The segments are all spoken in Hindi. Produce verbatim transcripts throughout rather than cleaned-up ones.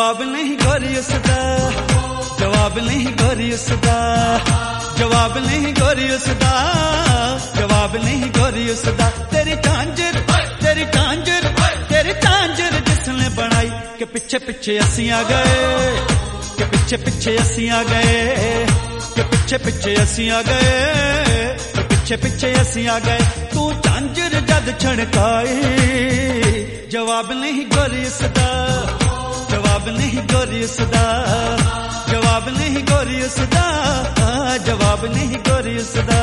जवाब नहीं गोरी उसदा, जवाब नहीं गोरी उसदा, जवाब नहीं गोरी उसदा, जवाब नहीं गोरी उसदा। तेरी झांझर तेरी झांझर तेरी झांझर जिसने बनाई के पीछे पीछे असी आ गए, के पीछे पीछे असी आ गए, के पीछे पीछे असी आ गए, के पीछे पीछे असी आ गए। तू झांझर जद छड़काई, जवाब नहीं गोरी उसदा, जवाब नहीं गोरी उसदा, जवाब नहीं गोरी उसदा, जवाब नहीं गोरी उसदा।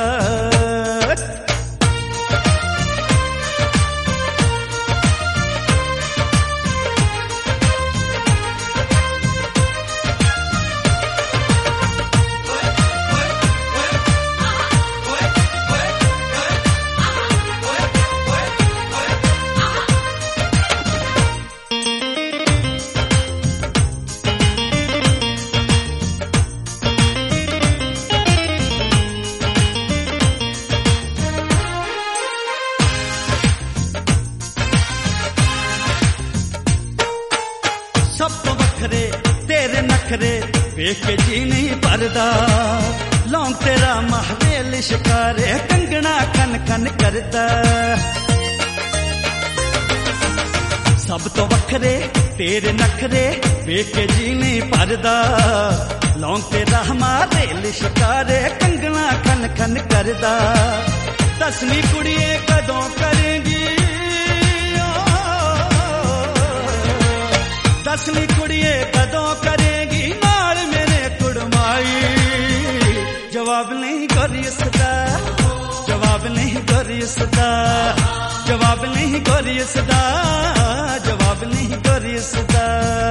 सब तो वखरे तेरे नखरे वेख के जी नहीं भरदा, लौंग तेरा महवेल शिकारे कंगना कन कन करदा। सब तो वखरे तेरे नखरे वेख के जी नहीं भरदा, लौंग तेरा महवेल शिकारे कंगना कन कन करदा। दसवीं कुड़िए कदों करेंगी, दसवीं कुड़िए कदों करेगी नाल मेरे कुड़माई। जवाब नहीं गोरी उसदा, जवाब नहीं गोरी उसदा, जवाब नहीं गोरी उसदा, जवाब नहीं गोरी उसदा।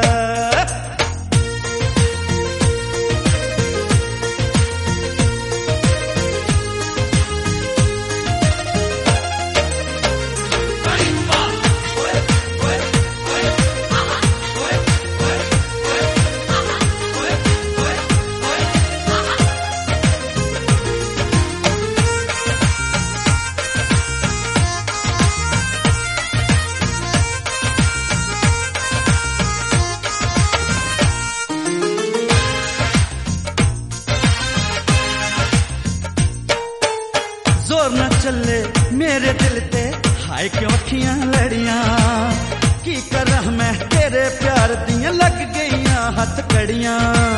जोर न चले मेरे दिल ते हाय क्यों अखियां लड़ियां, की करह मैं तेरे प्यार दियां लग गईयां हथ कड़ियां।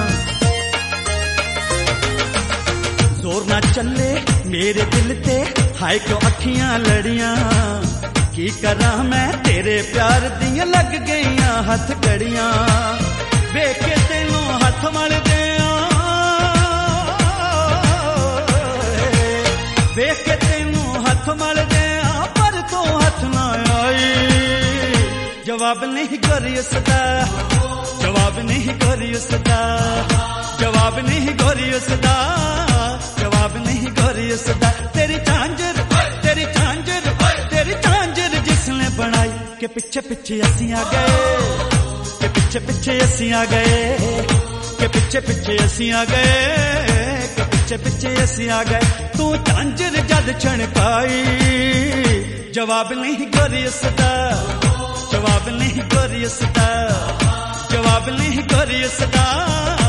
जोर न चले मेरे दिल ते हाय क्यों अखियां लड़ियां, की करह मैं तेरे प्यार दियां लग गईयां हथ कड़ियां। वेख के तेनू हथ मल दियां, वेख के तेनू हथ मल दिया पर तू हथ ना आई। जवाब नहीं गोरी उसदा, जवाब नहीं गोरी उसदा, जवाब नहीं गोरी उसदा, जवाब नहीं गोरी उसदा। तेरी झांझर तेरी झांझर तेरी झांझर जिसने बनाई के पीछे पीछे असी आ गए, के पीछे पीछे असी आ गए, के पीछे पीछे असी आ गए, पीछे पीछे असी आ गए। तू झांझर जद छणकाई, जवाब नहीं गोरी उसदा, जवाब नहीं गोरी उसदा, जवाब नहीं गोरी उसदा।